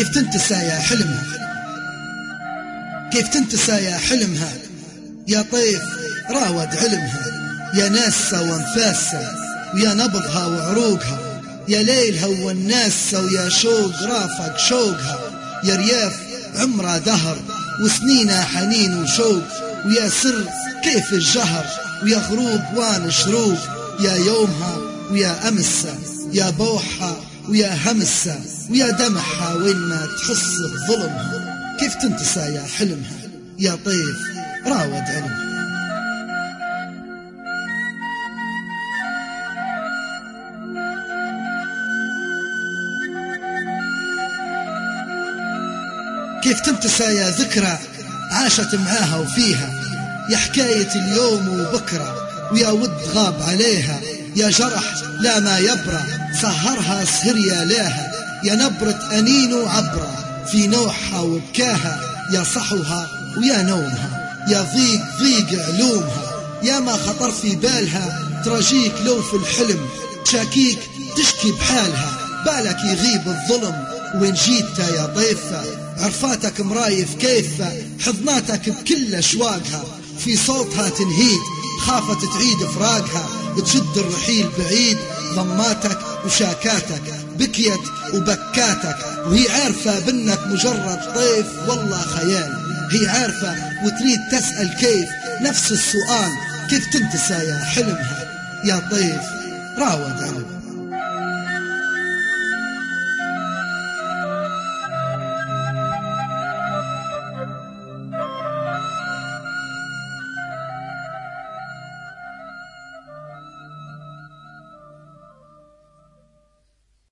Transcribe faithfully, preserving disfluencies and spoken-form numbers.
كيف تنتسى يا حلمها، كيف تنتسى يا حلمها، يا طيف راود علمها، يا ناسة وانفاسة ويا نبضها وعروقها، يا ليلها والناسة ويا شوق رافق شوقها، يا رياف عمره دهر وسنينه حنين وشوق، ويا سر كيف الجهر، ويا غروب وان شروق، يا يومها ويا أمسة، يا بوحها ويا همسة، ويا دمعها وين ما تحس بظلمها. كيف تنتسى يا حلمها، يا طيف راود علمها. كيف تنتسى يا ذكرى عاشت معاها وفيها، يا حكاية اليوم وبكرة ويا ود غاب عليها، يا جرح لا ما يبرى سهرها سهر يا لاها، يا نبرة أنين وعبرة في نوحها وبكاها، يا صحوها ويا نومها، يا ضيق ضيق علومها، يا ما خطر في بالها تراجيك لو في الحلم، شاكيك تشكي بحالها بالك يغيب الظلم. وين جيتها يا ضيفة عرفاتك مرايف كيفة، حضناتك بكل أشواقها في صوتها تنهيد، خافت تعيد فراقها تشد الرحيل بعيد، ضماتك وشاكاتك بكيت وبكاتك، وهي عارفة بأنك مجرد طيف والله خيال، هي عارفة وتريد تسأل كيف نفس السؤال. كيف تنتسى يا حلمها، يا طيف راود علم.